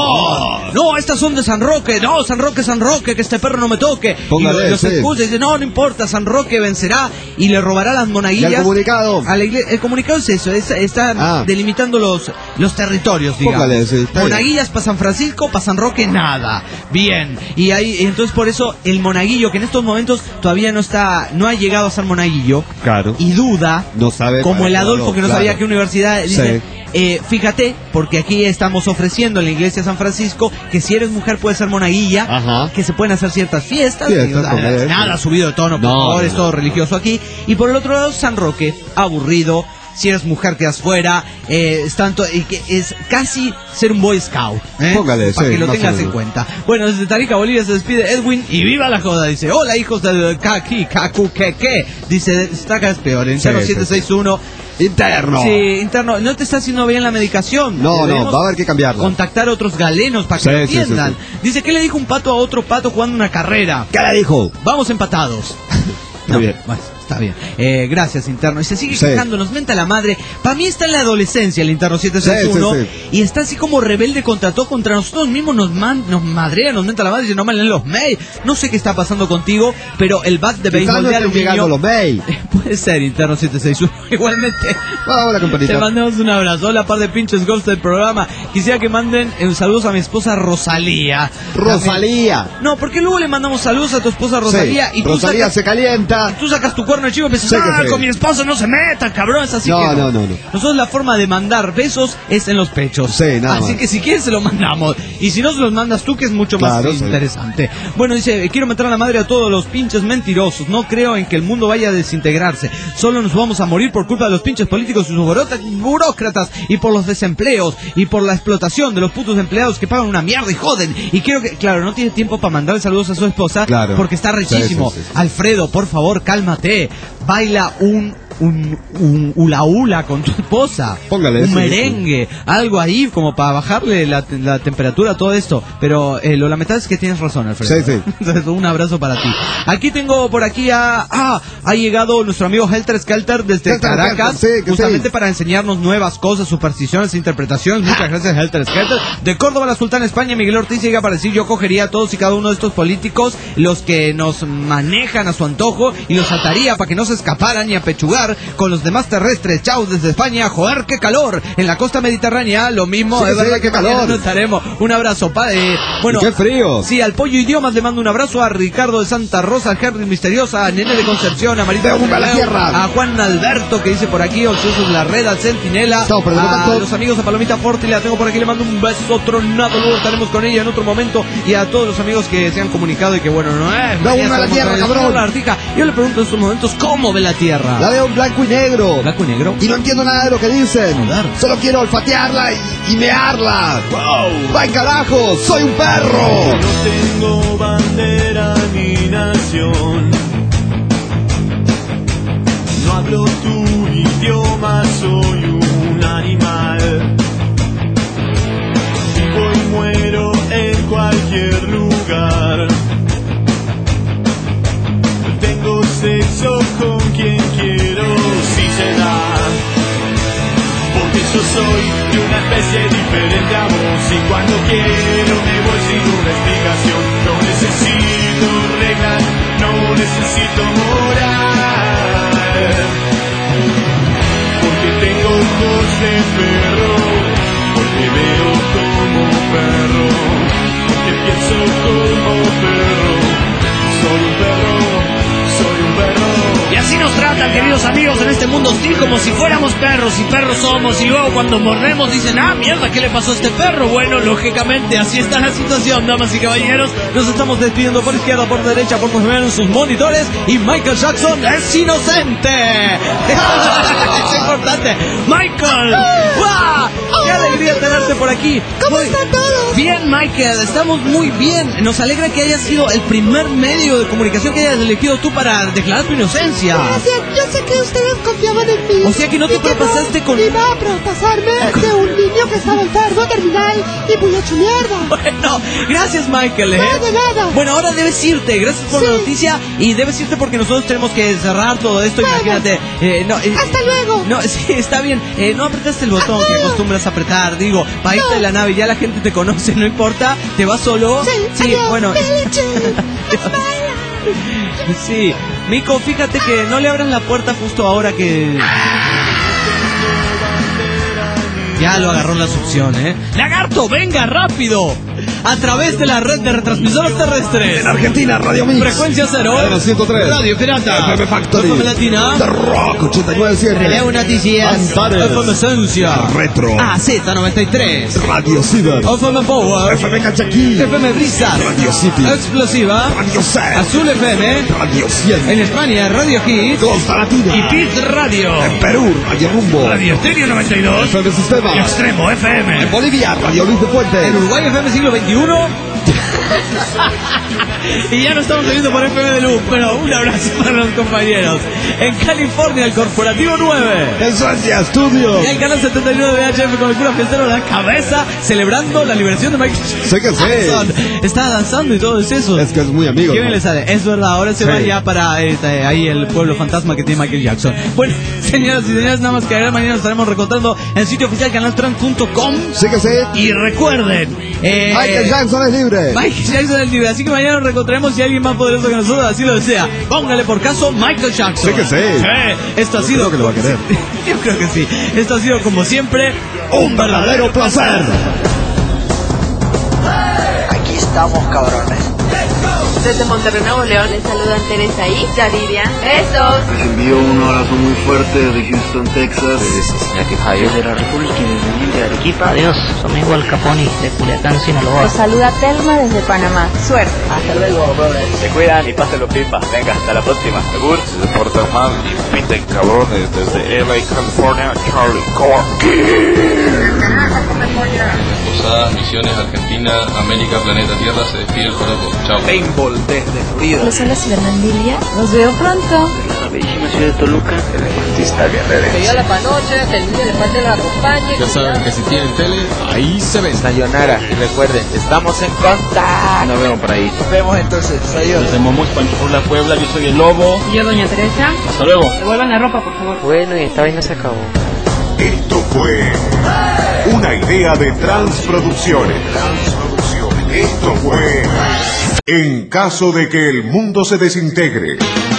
No, estas son de San Roque. No, San Roque, que este perro no me toque. Póngale, y los excusa y dice: no importa, San Roque vencerá y le robará las monaguillas. ¿Y el comunicado? A la el comunicado es eso, está delimitando los territorios, digamos. Póngale, monaguillas para San Francisco, para San Roque nada. Bien, y ahí entonces por eso el monaguillo, que en estos momentos todavía no ha llegado a ser monaguillo, y duda, no sabe, como el Adolfo que no sabía qué universidad, dice: fíjate, porque aquí estamos ofreciendo en la iglesia de San Francisco que si eres mujer puedes ser monaguilla, que se pueden hacer ciertas fiestas, nada subido de tono, por favor, es todo religioso aquí. Y por el otro lado, San Roque, aburrido, si eres mujer quedas fuera, es tanto, y que es casi ser un Boy Scout, Póngale, para sí, que lo más tengas o en menos. cuenta. Bueno, desde Tarica, Bolivia se despide Edwin y viva la joda, dice, hola hijos del Kaku, que, dice, está acá es peor, interno Sí, 761. Interno. Sí, interno, no te está haciendo bien la medicación. No, Deberíamos va a haber que cambiarla. contactar a otros galenos para que lo Sí, entiendan. sí. Dice, ¿qué le dijo un pato a otro pato jugando una carrera? ¿Qué le dijo? Vamos empatados. Muy bien. Bueno, está bien. Gracias, interno. Y se sigue Sí. quejando, nos menta la madre. Para mí está en la adolescencia el interno 761. Sí. Y está así como rebelde contra todo, contra nosotros mismos. Nos madrea, nos menta la madre. Dice, no me leen los mails. No sé qué está pasando contigo, pero el bat de Quizás béisbol no de estén llegando aluminio... los mails. Puede ser, interno 761. Igualmente. Hola, campanita. Te mandamos un abrazo. Hola, par de pinches ghosts del programa. Quisiera que manden saludos a mi esposa Rosalía. Rosalía. No, porque luego le mandamos saludos a tu esposa Rosalía. Sí, Y tú Rosalía sacas, se calienta. tú sacas tu cuerno de chivo y empiezas, Sí que sí. con mi esposa no se meta, cabrón. Es así No, que no. Nosotros la forma de mandar besos es en los pechos. Sí, nada Así más. que si quieres se lo mandamos. Y si no se los mandas tú, que es mucho Claro, más sí. interesante. Bueno, dice, quiero meter a la madre a todos los pinches mentirosos. No creo en que el mundo vaya a desintegrarse. Solo nos vamos a morir por culpa de los pinches políticos y sus burócratas. Y por los desempleos. Y por la explotación de los putos empleados que pagan una mierda y joden. Y quiero que, claro, no tiene tiempo para mandar saludos a su esposa. Claro. Porque está rechísimo. Sí. Alfredo, por favor, cálmate. Baila un hula hula con tu esposa. Póngale un eso, merengue, algo ahí como para bajarle la temperatura a todo esto. Pero lo lamentable es que tienes razón, Alfredo. Sí. Entonces, un abrazo para ti. Aquí tengo por aquí ha llegado nuestro amigo Helter Skelter desde Helter Caracas, Skelter, sí, que justamente sí. para enseñarnos nuevas cosas, supersticiones, interpretaciones. Muchas gracias, Helter Skelter. De Córdoba, la Sultana, España, Miguel Ortiz llega para decir, yo cogería a todos y cada uno de estos políticos, los que nos manejan a su antojo, y los ataría para que no se escaparan y apechugar con los demás terrestres. Chau desde España. Joder, qué calor. En la costa mediterránea, lo mismo. Sí, Es verdad sí, que qué calor. mañana no estaremos. Un abrazo, padre. Bueno, Y qué frío. Sí, al Pollo Idiomas le mando un abrazo, a Ricardo de Santa Rosa, a Henry Misteriosa, a Nene de Concepción, a Marita ¡Venga, a la tierra! a Juan Alberto, que dice por aquí, Ociosos de la Red, al Centinela, Estamos perdiendo a tanto. los amigos, a Palomita Forti, la tengo por aquí, le mando un beso tronado, luego estaremos con ella en otro momento, y a todos los amigos que se han comunicado y que bueno, no es. Da una a la tierra, cabrón. Yo le pregunto en estos momentos, ¿cómo ve la tierra? La veo en blanco y negro. ¿Blanco y negro? Y no entiendo nada de lo que dicen. Joder. Solo quiero olfatearla y mearla. ¡Wow! ¡Va carajo! ¡Soy un perro! No tengo bandera ni nación. No hablo tu idioma, soy un animal. Vivo y muero en cualquier lugar. Tengo sexo con quien quiero, si se da. Porque yo soy de una especie diferente a vos, y cuando quiero me voy sin una explicación. No necesito reglas, no necesito moral, porque tengo ojos de perro, porque veo como perro, porque pienso como perro. Soy un perro, soy un perro. Y así nos tratan, queridos amigos, en este mundo hostil, como si fuéramos perros, y perros somos, y luego cuando mordemos dicen, ah, mierda, ¿qué le pasó a este perro? Bueno, lógicamente, así está la situación, damas y caballeros. Nos estamos despidiendo por izquierda, por derecha, por ver en sus monitores, y Michael Jackson es inocente. Es importante. Michael, ¡guau! ¡Qué alegría tenerte por aquí! ¿Cómo están todos? Bien, Michael, estamos muy bien. Nos alegra que hayas sido el primer medio de comunicación que hayas elegido tú para declarar tu inocencia. Gracias, yo sé que ustedes confiaban en mí. O sea que no te y que propasaste con... iba a propasarme de un niño que estaba enfermo, terminal y muy hecho mierda. Bueno, gracias, Michael, ¿eh? No, de nada. Bueno, ahora debes irte. Gracias por la noticia. Y debes irte porque nosotros tenemos que cerrar todo esto. Bueno. Imagínate. Hasta luego. No, sí, está bien. No apretaste el botón que acostumbras a apretar. Digo, para irte de la nave, ya la gente te conoce, no importa. Te vas solo. Sí, adiós, bueno. Peliche. Sí. Mico, fíjate que no le abras la puerta justo ahora que... Ya lo agarró la succión, ¿eh? ¡Lagarto, venga, rápido! a través de la red de retransmisoras terrestres. En Argentina, Radio Mix. Frecuencia Cero. Radio 103. Radio Pirata. FM Factory. FM Latina. The Rock 89.7. Releo Noticias. Antares. FM Esencia. Retro. AZ93. Radio Ciudad. FM Power. FM Cachaquí. FM Brisa. Radio City. Explosiva. Radio C. Azul FM. Radio 100. En España, Radio Hit. Costa Latina. Y Pit Radio. En Perú, Radio Rumbo. Radio Estéreo 92. FM Sistema. Y Extremo FM. En Bolivia, Radio Luis de Fuente. En Uruguay, FM Siglo XXI. Y ya no estamos saliendo por FM de Luz, pero un abrazo para los compañeros. En California, el Corporativo 9. En Suecia, Estudio. Y el canal 79 de HF con el cura fiestero a la cabeza, celebrando la liberación de Michael Sé que Jackson. Está danzando y todo eso. Es que es muy amigo. ¿Qué bien le sale? Es verdad, ahora se va ya para ahí el pueblo fantasma que tiene Michael Jackson. Bueno, señoras y señores, nada más que agregar, mañana nos estaremos reencontrando en el sitio oficial canaltrans.com. Sí que sí. Y recuerden, Michael Jackson es libre. Michael Jackson es libre, así que mañana nos reencontraremos si alguien más poderoso que nosotros así lo desea. Póngale por caso Michael Jackson. Sí que sí. Esto ha sido. Creo que lo va a querer. Yo creo que sí. Esto ha sido como siempre un verdadero placer. Aquí estamos, cabrones. Desde Monterrey, Nuevo León, les saludan Teresa y Yaridia. ¡Besos! Les envío un abrazo muy fuerte desde Houston, Texas. Desde la República Independiente de Arequipa. Adiós, soy Miguel Caponi de Culiacán, Sinaloa. Los saluda Telma desde Panamá. Suerte. Hasta luego, brothers. Se cuidan y pásenlo pipa. Venga, hasta la próxima. Segur. Desde Puerto Mal y piten cabrones. Desde LA, California, Charlie Corky. Posadas, Misiones, Argentina, América, Planeta Tierra, se despide el Joropo. Chao. Paintball desde Florida. Los hola Cibermandilia. Los veo pronto. De la bellísima ciudad de Toluca. El artista guerrero. Que yo la panoche, que el niño de parte la acompañe. Ya saben que si tienen tele, ahí se ven. Sayonara. Y recuerden, estamos en contacto. Nos vemos por ahí. Nos vemos entonces. Adiós. Desde Momus, Panchurla, Puebla, yo soy el Lobo. Yo, doña Teresa. Hasta luego. Devuelvan la ropa, por favor. Bueno, y esta vaina se acabó. Esto fue una idea de Transproducciones. Esto fue En caso de que el mundo se desintegre.